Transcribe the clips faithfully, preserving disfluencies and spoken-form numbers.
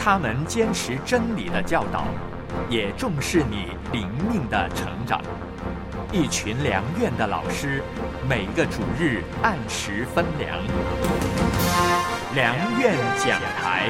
他们坚持真理的教导，也重视你灵命的成长。一群良院的老师，每个主日按时分粮。良院讲台，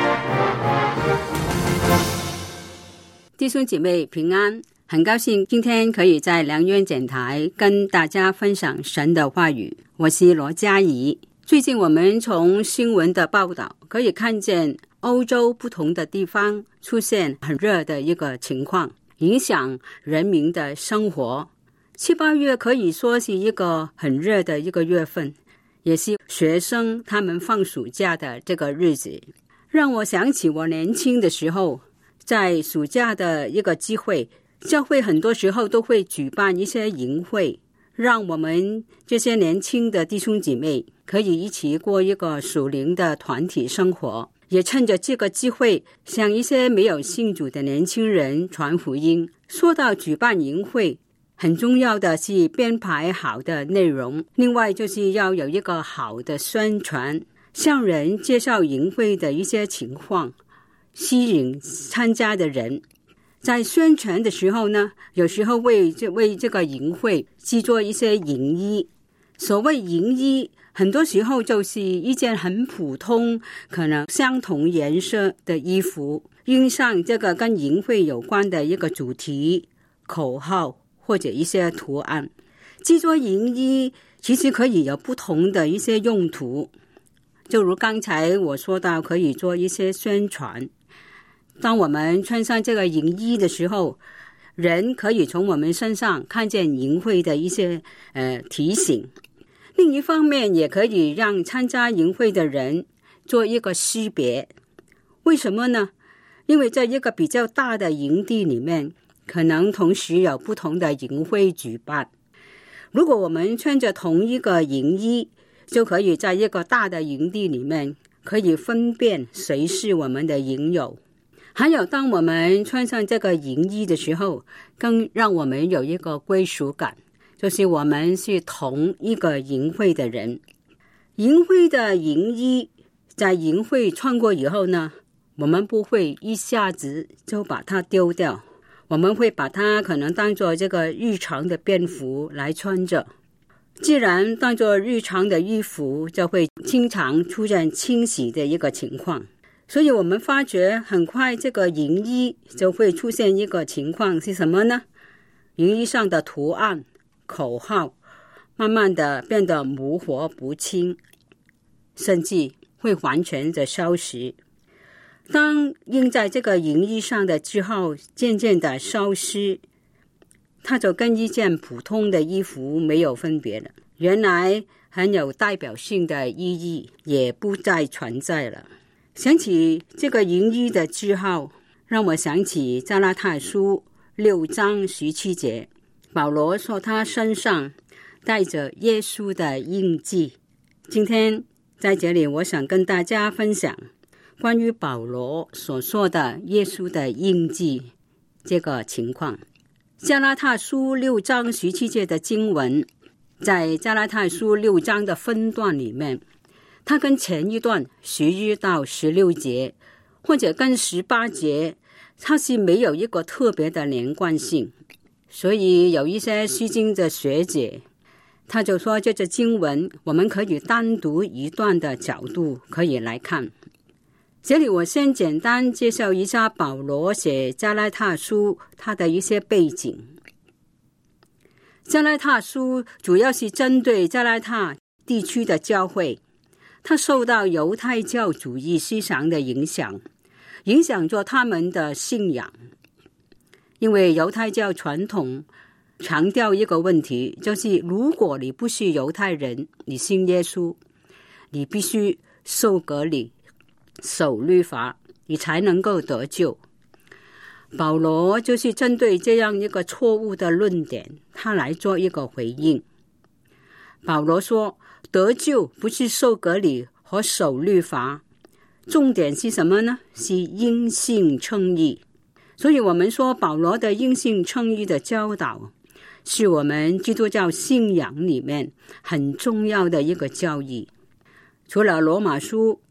弟兄姐妹平安，很高兴今天可以在良院讲台跟大家分享神的话语。我是罗嘉怡。最近我们从新闻的报道可以看见欧洲不同的地方出现很热的一个情况，影响人民的生活。七八月可以说是一个很热的一个月份，也是学生他们放暑假的这个日子，让我想起我年轻的时候，在暑假的一个机会，教会很多时候都会举办一些营会，让我们这些年轻的弟兄姐妹可以一起过一个属灵的团体生活，也趁着这个机会向一些没有信主的年轻人传福音。说到举办营会，很重要的是编排好的内容，另外就是要有一个好的宣传，向人介绍营会的一些情况，吸引参加的人。在宣传的时候呢，有时候为这为这个营会制作一些营衣。所谓营衣，很多时候就是一件很普通，可能相同颜色的衣服，印上这个跟营会有关的一个主题、口号或者一些图案。制作营衣其实可以有不同的一些用途，就如刚才我说到，可以做一些宣传。当我们穿上这个营衣的时候，人可以从我们身上看见营会的一些呃提醒。另一方面，也可以让参加营会的人做一个识别。为什么呢？因为在一个比较大的营地里面，可能同时有不同的营会举办。如果我们穿着同一个营衣，就可以在一个大的营地里面可以分辨谁是我们的营友。还有，当我们穿上这个营衣的时候，更让我们有一个归属感，就是我们是同一个营会的人。营会的营衣在营会穿过以后呢，我们不会一下子就把它丢掉，我们会把它可能当作这个日常的便服来穿着。既然当作日常的衣服，就会经常出现清洗的一个情况。所以我们发觉很快这个营衣就会出现一个情况，是什么呢？营衣上的图案、口号慢慢的变得模糊不清，甚至会完全的消失。当印在这个营衣上的字号渐渐的消失，它就跟一件普通的衣服没有分别了，原来很有代表性的意义也不再存在了。想起这个营衣的字号，让我想起加拉太书六章十七节，保罗说他身上带着耶稣的印记。今天在这里，我想跟大家分享关于保罗所说的耶稣的印记这个情况。加拉太书六章十七节的经文，在加拉太书六章的分段里面，它跟前一段十一到十六节，或者跟十八节，它是没有一个特别的连贯性。所以有一些诗经的学者，他就说这个经文我们可以单独一段的角度可以来看。这里我先简单介绍一下保罗写加拉太书他的一些背景。加拉太书主要是针对加拉太地区的教会，他受到犹太教主义思想的影响，影响着他们的信仰。因为犹太教传统强调一个问题，就是如果你不是犹太人，你信耶稣，你必须受割礼、守律法，你才能够得救。保罗就是针对这样一个错误的论点，他来做一个回应。保罗说，得救不是受割礼和守律法，重点是什么呢？是因信称义。所以我们说保罗的因信称义的教导，是我们基督教信仰里面很重要的一个教义。除了罗马书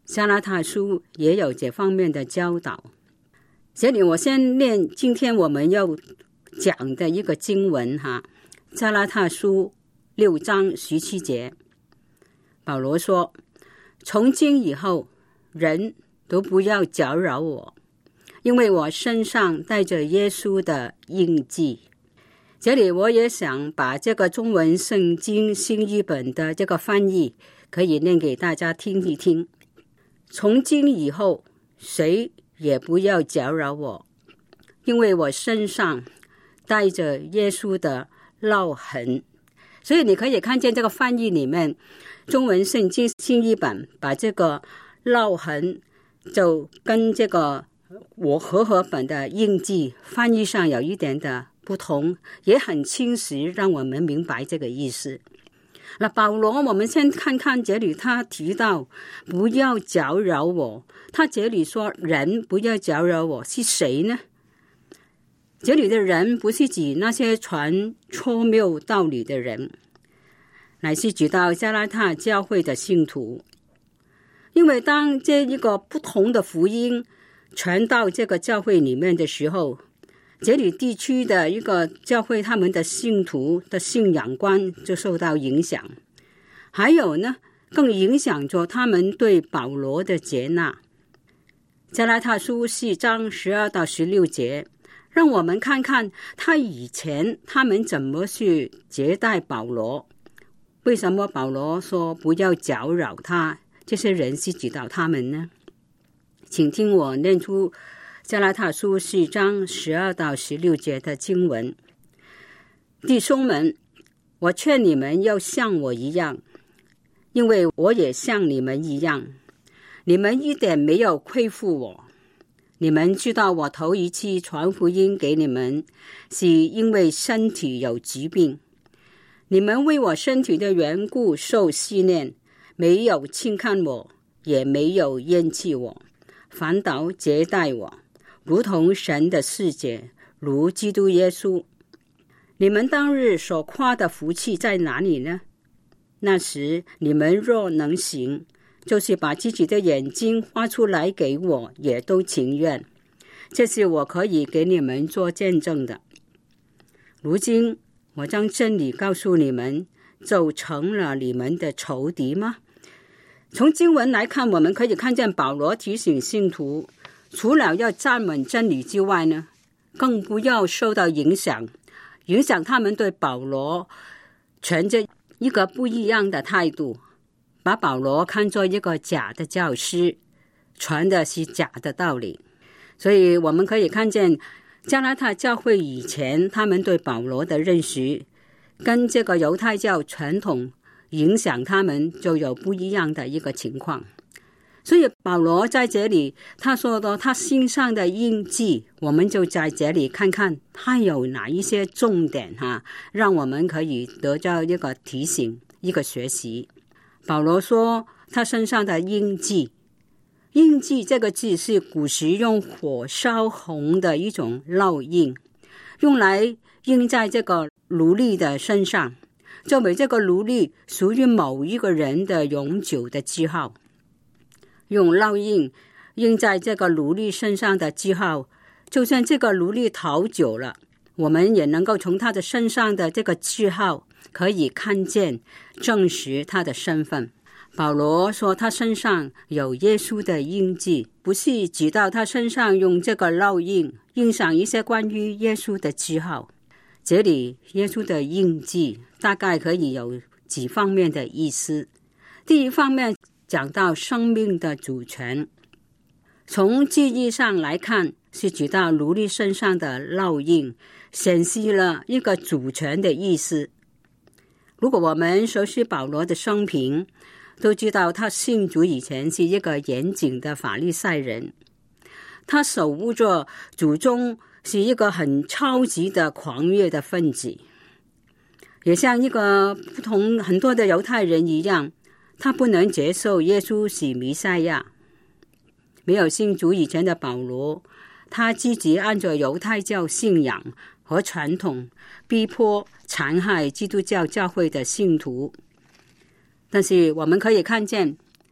加拉太书也有这方面的教导。这里我先念今天我们要讲的一个经文哈，加拉太书六章十七节，保罗说，从今以后人都不要搅扰我，因为我身上带着耶稣的印记。这里我也想把这个中文圣经新译本的这个翻译可以念给大家听一听。从今以后谁也不要搅扰我，因为我身上带着耶稣的烙痕。所以你可以看见这个翻译里面，中文圣经新译本把这个烙痕就跟这个我和合本的印记翻译上有一点的不同，也很清晰，让我们明白这个意思。那保罗，我们先看看这里他提到不要搅扰我，他这里说人不要搅扰我，是谁呢？这里的人不是指那些传错谬道理的人，乃是指到加拉太教会的信徒。因为当这一个不同的福音传到这个教会里面的时候，这里地区的一个教会他们的信徒的信仰观就受到影响，还有呢，更影响着他们对保罗的接纳。加拉太书四章十二到十六节，让我们看看他以前他们怎么去接待保罗。为什么保罗说不要搅扰他？这些人是指导他们呢？请听我念出加拉太书四章十二到十六节的经文。弟兄们，我劝你们要像我一样，因为我也像你们一样。你们一点没有亏负我。你们知道我头一次传福音给你们，是因为身体有疾病。你们为我身体的缘故受试炼，没有轻看我，也没有厌弃我，反倒接待我，如同神的使者，如基督耶稣。你们当日所夸的福气在哪里呢？那时你们若能行，就是把自己的眼睛挖出来给我，也都情愿。这是我可以给你们做见证的。如今我将真理告诉你们，就成了你们的仇敌吗？从经文来看，我们可以看见保罗提醒信徒，除了要站稳真理之外呢，更不要受到影响，影响他们对保罗存着一个不一样的态度，把保罗看作一个假的教师，传的是假的道理。所以我们可以看见加拉太教会以前他们对保罗的认识跟这个犹太教传统影响他们就有不一样的一个情况。所以保罗在这里他说的他心上的印记，我们就在这里看看他有哪一些重点哈，让我们可以得到一个提醒，一个学习。保罗说他身上的印记，印记这个字是古时用火烧红的一种烙印，用来印在这个奴隶的身上，作为这个奴隶属于某一个人的永久的记号。用烙印印在这个奴隶身上的记号，就算这个奴隶逃走了，我们也能够从他的身上的这个记号可以看见，证实他的身份。保罗说他身上有耶稣的印记，不是指到他身上用这个烙印印上一些关于耶稣的记号。这里耶稣的印记大概可以有几方面的意思。第一方面讲到生命的主权，从字义上来看，是指到奴隶身上的烙印显示了一个主权的意思。如果我们熟悉保罗的生平，都知道他信主以前是一个严谨的法利赛人，他守护着祖宗，是一个很超级的狂热的分子，也像一个不同很多的犹太人一样，他不能接受耶稣是弥赛亚。没有信主以前的保罗，他积极按照犹太教信仰和传统逼迫残害基督教教会的信徒。但是我们可以看见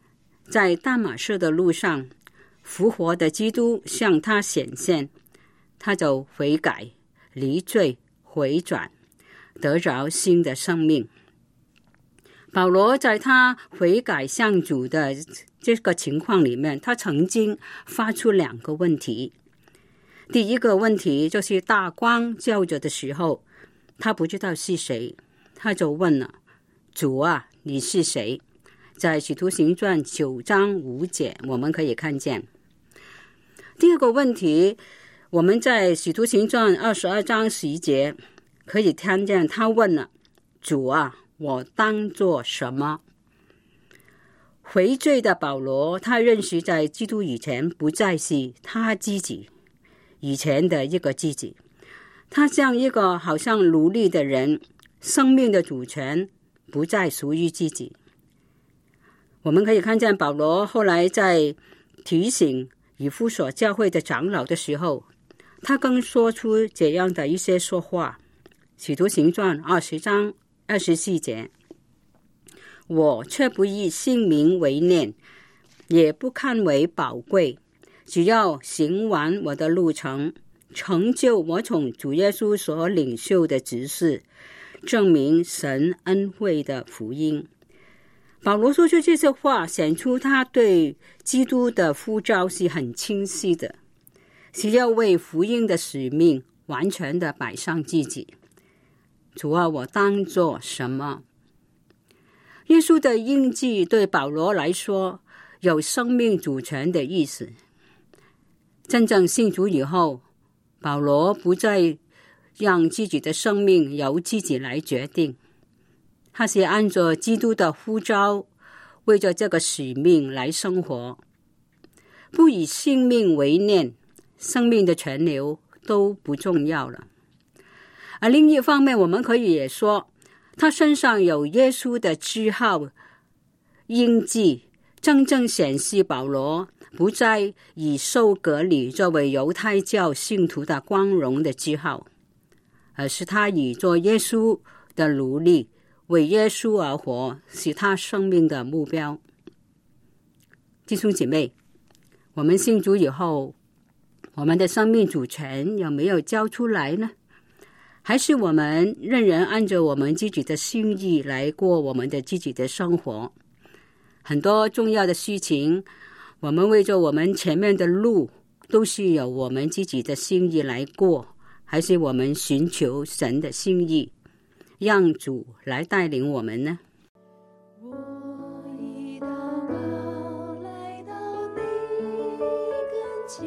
在大马士的路上，复活的基督向他显现，他就悔改、离罪、回转，得着新的生命。保罗在他悔改向主的这个情况里面，他曾经发出两个问题。第一个问题就是大光照着的时候，他不知道是谁，他就问了，主啊，你是谁？在使徒行传九章五节我们可以看见。第二个问题，我们在使徒行传二十二章十节可以看见他问了，主啊，我当做什么？悔罪的保罗，他认识在基督以前不再是他自己以前的一个自己，他像一个好像奴隶的人，生命的主权不再属于自己。我们可以看见保罗后来在提醒以弗所教会的长老的时候，他更说出这样的一些说话。使徒行传二十章二十四节，我却不以性命为念，也不看为宝贵，只要行完我的路程，成就我从主耶稣所领受的职事，证明神恩惠的福音。保罗说出这些话，显出他对基督的呼召是很清晰的，是要为福音的使命完全的摆上自己。主啊，我当作什么？耶稣的印记对保罗来说有生命主权的意思。真正信主以后，保罗不再让自己的生命由自己来决定，他是按照基督的呼召，为着这个使命来生活，不以性命为念，生命的泉流都不重要了。而另一方面，我们可以也说，他身上有耶稣的记号印记，真正显示保罗不再以受割礼作为犹太教信徒的光荣的记号，而是他以做耶稣的奴隶，为耶稣而活，是他生命的目标。弟兄姐妹，我们信主以后，我们的生命主权有没有交出来呢？还是我们任人按照我们自己的心意来过我们的自己的生活？很多重要的事情，我们为着我们前面的路，都是由我们自己的心意来过，还是我们寻求神的心意，让主来带领我们呢？ 我一祷告来到你跟前，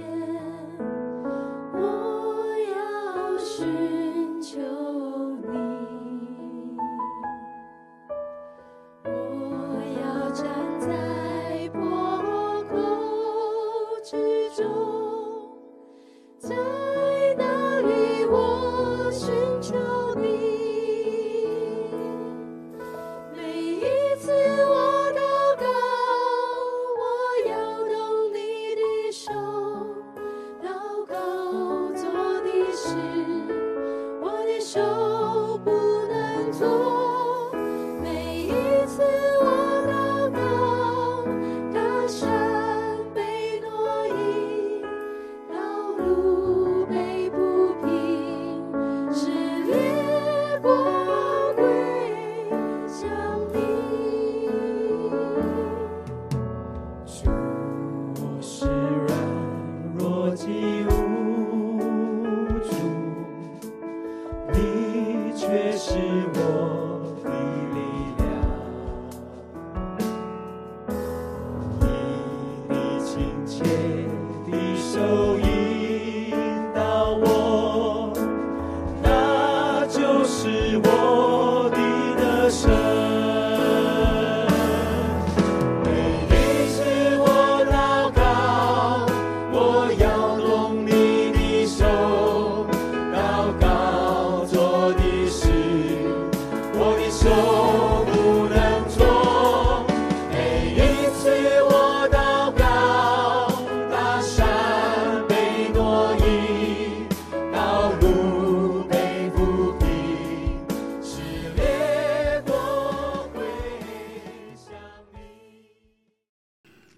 我要寻求你，我要站在破口之中，在那里我寻求你。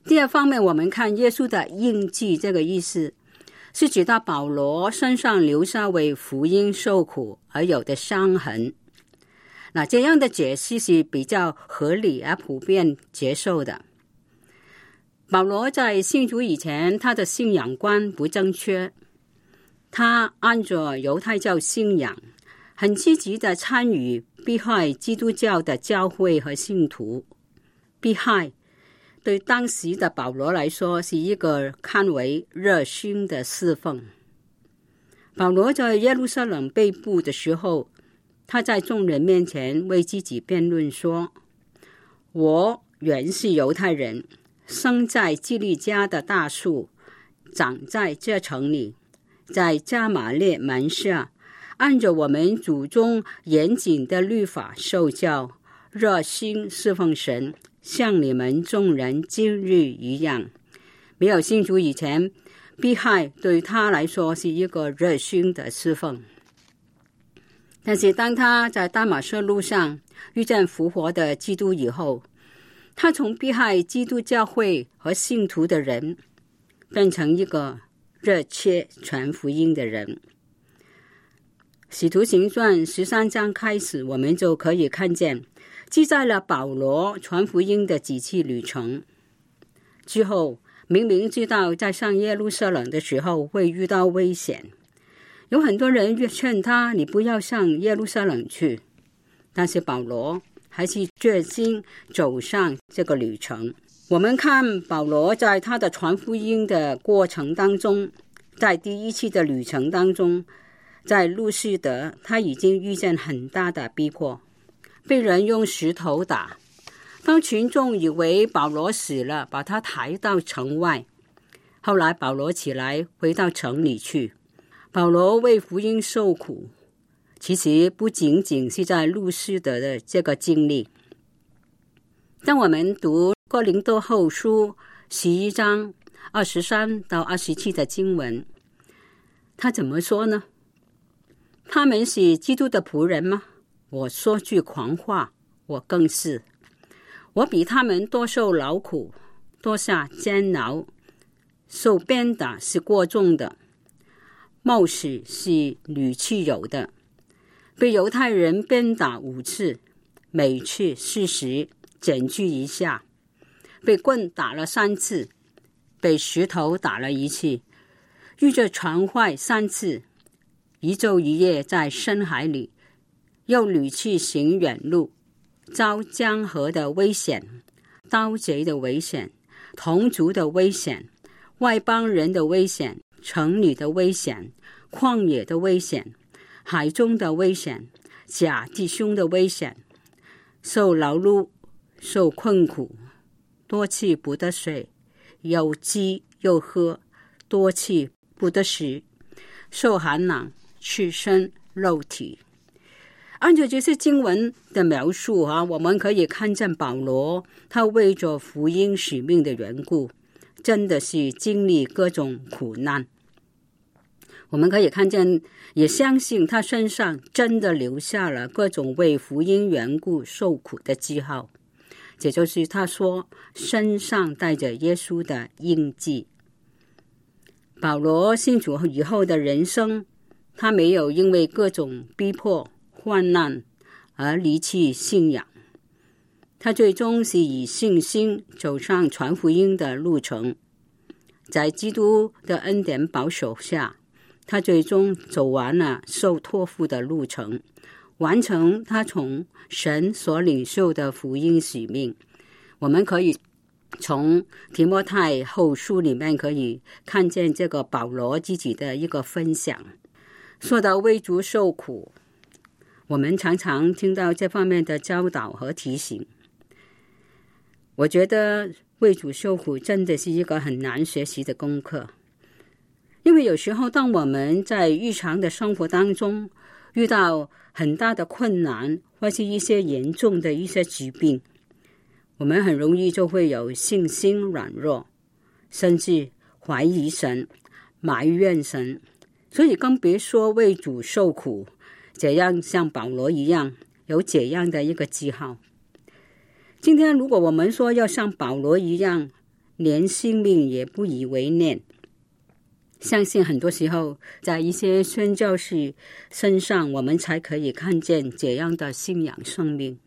第二方面，我们看耶稣的印记，这个意思是指到保罗身上留下为福音受苦而有的伤痕。那这样的解释是比较合理而普遍接受的。保罗在信主以前，他的信仰观不正确，他按着犹太教信仰，很积极地参与迫害基督教的教会和信徒。迫害对当时的保罗来说是一个看为热心的侍奉。保罗在耶路撒冷被捕的时候，他在众人面前为自己辩论说，我原是犹太人，生在基利家的大树，长在这城里，在加马列门下，按着我们祖宗严谨的律法受教，热心侍奉神，像你们众人今日一样。没有信主以前，迫害对他来说是一个热心的侍奉。但是当他在大马色路上遇见复活的基督以后，他从迫害基督教会和信徒的人，变成一个热切传福音的人。使徒行传十三章开始，我们就可以看见记载了保罗传福音的几次旅程。之后明明知道在上耶路撒冷的时候会遇到危险，有很多人劝他，你不要上耶路撒冷去，但是保罗还是决心走上这个旅程。我们看保罗在他的传福音的过程当中，在第一次的旅程当中，在路士德他已经遇见很大的逼迫，被人用石头打。当群众以为保罗死了，把他抬到城外，后来保罗起来回到城里去。保罗为福音受苦，其实不仅仅是在路士德的这个经历。当我们读哥林多后书十一章二十三到二十七的经文，他怎么说呢？他们是基督的仆人吗？我说句狂话，我更是。我比他们多受劳苦，多下监牢，受鞭打是过重的，冒死是屡次有的，被犹太人鞭打五次，每次四十，整句一下，被棍打了三次，被石头打了一次，遇着船坏三次，一昼一夜在深海里，又屡次行远路，遭江河的危险，盗贼的危险，同族的危险，外邦人的危险，城里的危险，旷野的危险，海中的危险，假弟兄的危险，受劳碌，受困苦，多次不得睡，有饥又喝，多次不得食，受寒冷，赤身肉体。按照这些经文的描述啊，我们可以看见保罗他为着福音使命的缘故，真的是经历各种苦难。我们可以看见，也相信他身上真的留下了各种为福音缘故受苦的记号，这就是他说身上带着耶稣的印记。保罗信主以后的人生，他没有因为各种逼迫患难而离弃信仰，他最终是以信心走上传福音的路程。在基督的恩典保守下，他最终走完了受托付的路程，完成他从神所领受的福音使命。我们可以从提摩太后书里面可以看见这个保罗自己的一个分享。说到为主受苦，我们常常听到这方面的教导和提醒。我觉得为主受苦真的是一个很难学习的功课，因为有时候当我们在日常的生活当中遇到很大的困难，或是一些严重的一些疾病，我们很容易就会有信心软弱，甚至怀疑神，埋怨神，所以更别说为主受苦，这样像保罗一样有这样的一个记号。今天如果我们说要像保罗一样连性命也不以为念。相信很多时候在一些宣教士身上，我们才可以看见这样的信仰生命。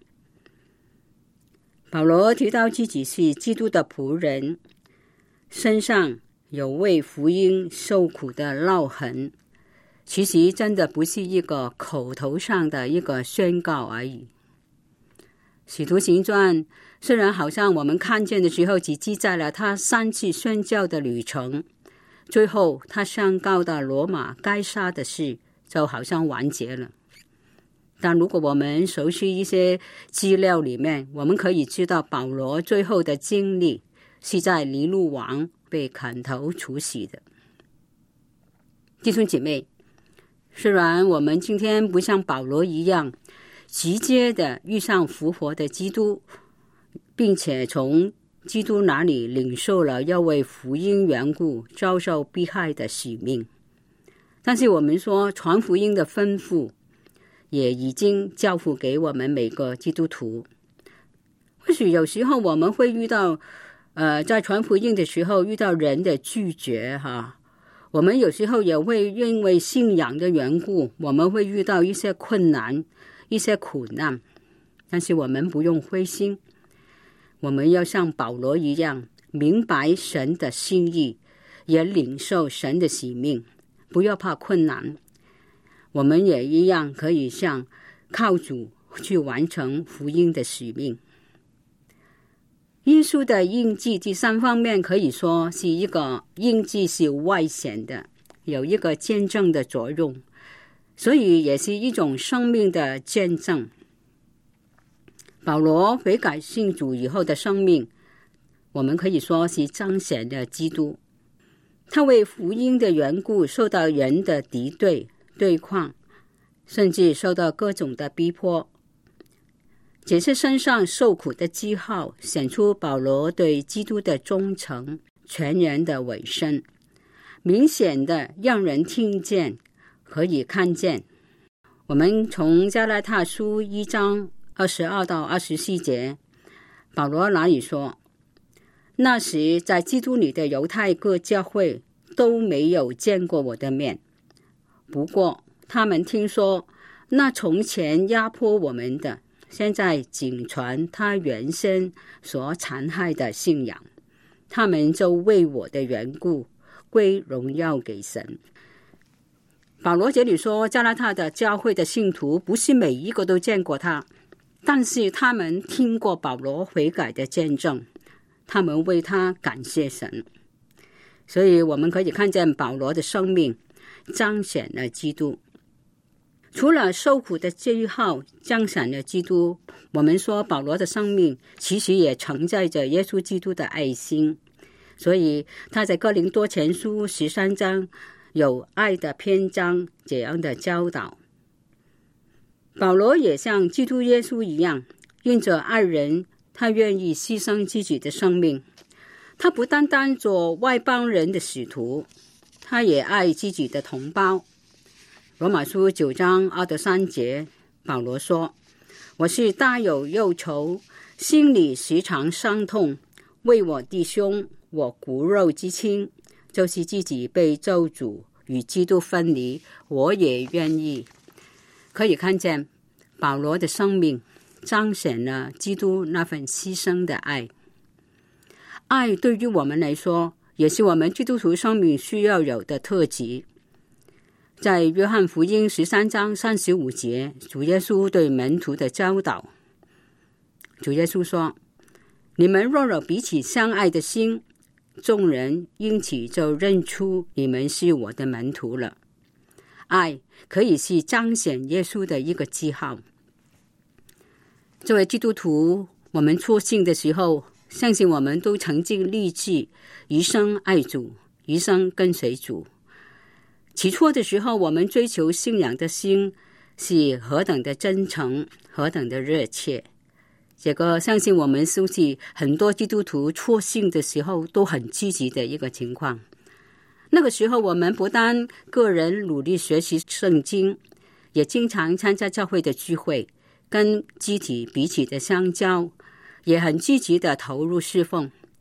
保罗提到自己是基督的仆人，身上有为福音受苦的烙痕，其实真的不是一个口头上的一个宣告而已。使徒行传虽然好像我们看见的时候只记载了他三次宣教的旅程，最后他宣告到罗马该杀的事就好像完结了。但如果我们熟悉一些资料里面，我们可以知道保罗最后的经历是在尼禄王被砍头处死的。弟兄姐妹，虽然我们今天不像保罗一样直接的遇上复活的基督，并且从基督那里领受了要为福音缘故遭受迫害的使命，但是我们说传福音的吩咐也已经交付给我们每个基督徒。或许有时候我们会遇到呃，在传福音的时候遇到人的拒绝哈，我们有时候也会因为信仰的缘故，我们会遇到一些困难，一些苦难，但是我们不用灰心，我们要像保罗一样明白神的心意，也领受神的使命，不要怕困难。我们也一样可以像靠主去完成福音的使命。耶稣的印记第三方面可以说是一个印记是外显的，有一个见证的作用，所以也是一种生命的见证。保罗悔改信主以后的生命，我们可以说是彰显了基督。他为福音的缘故受到人的敌对对抗，甚至受到各种的逼迫。这些身上受苦的记号显出保罗对基督的忠诚，全然的委身，明显的让人听见，可以看见。我们从加拉太书一章二十二到二十四节，保罗那里说，那时在基督里的犹太各教会都没有见过我的面，不过他们听说那从前压迫我们的，现在仅传他原先所残害的信仰，他们就为我的缘故归荣耀给神。保罗这里说，加拉太的教会的信徒不是每一个都见过他，但是他们听过保罗悔改的见证，他们为他感谢神。所以我们可以看见保罗的生命彰显了基督。除了受苦的记号彰显了基督，我们说保罗的生命其实也承载着耶稣基督的爱心，所以他在哥林多前书十三章有爱的篇章这样的教导。保罗也像基督耶稣一样，因着爱人，他愿意牺牲自己的生命。他不单单做外邦人的使徒，他也爱自己的同胞。罗马书九章二到三节，保罗说，我是大有忧愁，心里时常伤痛，为我弟兄，我骨肉之亲，就是自己被咒诅与基督分离，我也愿意。可以看见保罗的生命彰显了基督那份牺牲的爱。爱对于我们来说，也是我们基督徒生命需要有的特质。在约翰福音十三章三十五节，主耶稣对门徒的教导，主耶稣说，你们若有彼此相爱的心，众人因此就认出你们是我的门徒了。爱可以是彰显耶稣的一个记号。作为基督徒，我们初信的时候，相信我们都曾经立志一生爱主，一生跟随主。起初的时候，我们追求信仰的心是何等的真诚，何等的热切。这个相信我们熟悉很多基督徒初信的时候都很积极的一个情况。那个时候我们不但个人努力学习圣经，也经常参加教会的聚会，跟肢体彼此的相交，也很积极的投入侍奉。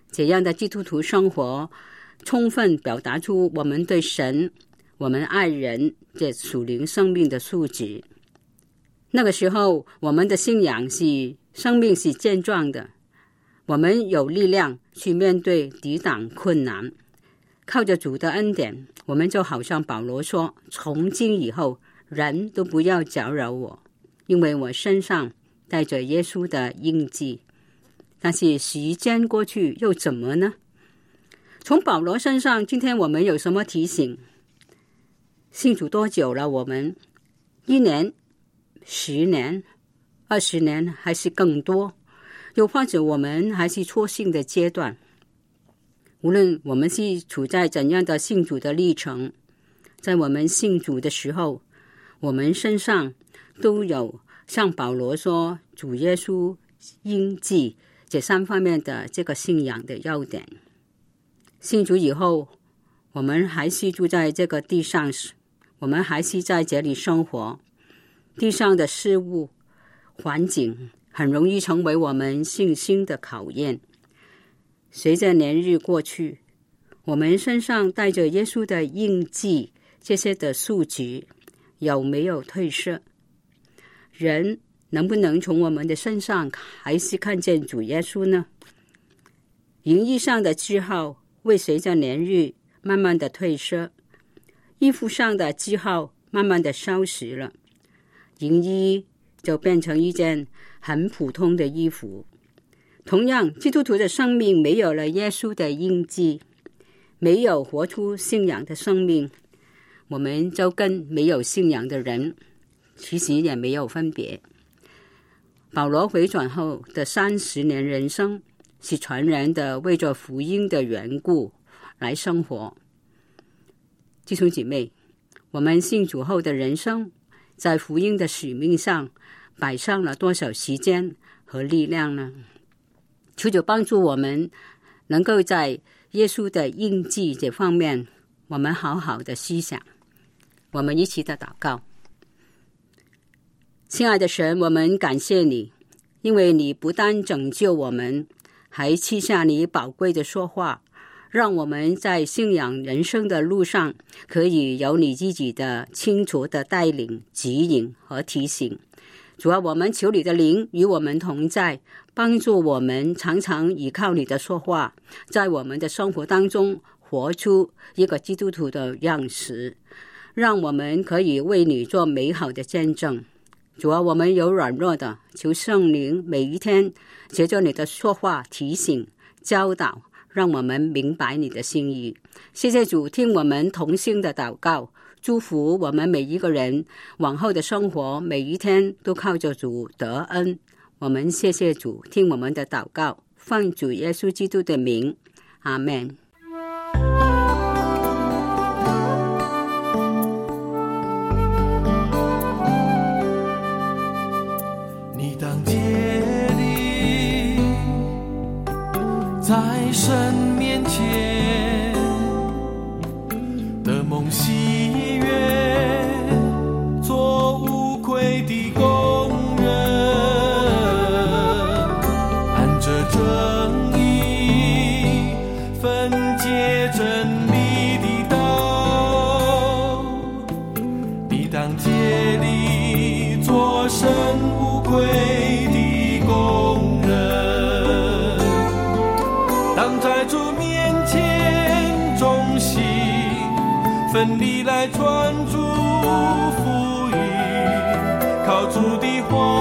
这样的基督徒生活充分表达出我们对神、我们爱人这属灵生命的素质。那个时候，我们的信仰是生命是健壮的，我们有力量去面对抵挡困难。靠着主的恩典，我们就好像保罗说，从今以后人都不要搅扰我，因为我身上带着耶稣的印记。但是时间过去又怎么呢？从保罗身上，今天我们有什么提醒？信主多久了？我们一年、十年、二十年，还是更多？又或者我们还是初信的阶段？无论我们是处在怎样的信主的历程，在我们信主的时候，我们身上都有像保罗说主耶稣印记这三方面的这个信仰的要点。信主以后，我们还是住在这个地上，我们还是在这里生活，地上的事物环境很容易成为我们信心的考验。随着年日过去，我们身上带着耶稣的印记，这些的素质有没有褪色？人能不能从我们的身上还是看见主耶稣呢？名义上的记号会随着年日慢慢的褪色，衣服上的记号慢慢的消失了，银衣就变成一件很普通的衣服。同样，基督徒的生命没有了耶稣的印记，没有活出信仰的生命，我们就跟没有信仰的人其实也没有分别。保罗回转后的三十年人生，是全然的为着福音的缘故来生活。弟兄姐妹，我们信主后的人生，在福音的使命上摆上了多少时间和力量呢？求主帮助我们能够在耶稣的印记这方面，我们好好的思想。我们一起的祷告。亲爱的神，我们感谢你，因为你不但拯救我们，还赐下你宝贵的说话，让我们在信仰人生的路上可以有你自己的清楚的带领、指引和提醒。主啊，我们求你的灵与我们同在，帮助我们常常依靠你的说话，在我们的生活当中活出一个基督徒的样式，让我们可以为你做美好的见证。主啊，我们有软弱的，求圣灵每一天借着你的说话提醒、教导，让我们明白你的心意。谢谢主，听我们同心的祷告，祝福我们每一个人往后的生活，每一天都靠着主得恩。我们谢谢主，听我们的祷告，奉主耶稣基督的名，阿们。 你当竭力在神面前的梦喜悦，做无愧的工人，按着正义分解真理的道。你当竭力做神无愧的工人，当在主面前忠心奋力来传主福音，靠主的话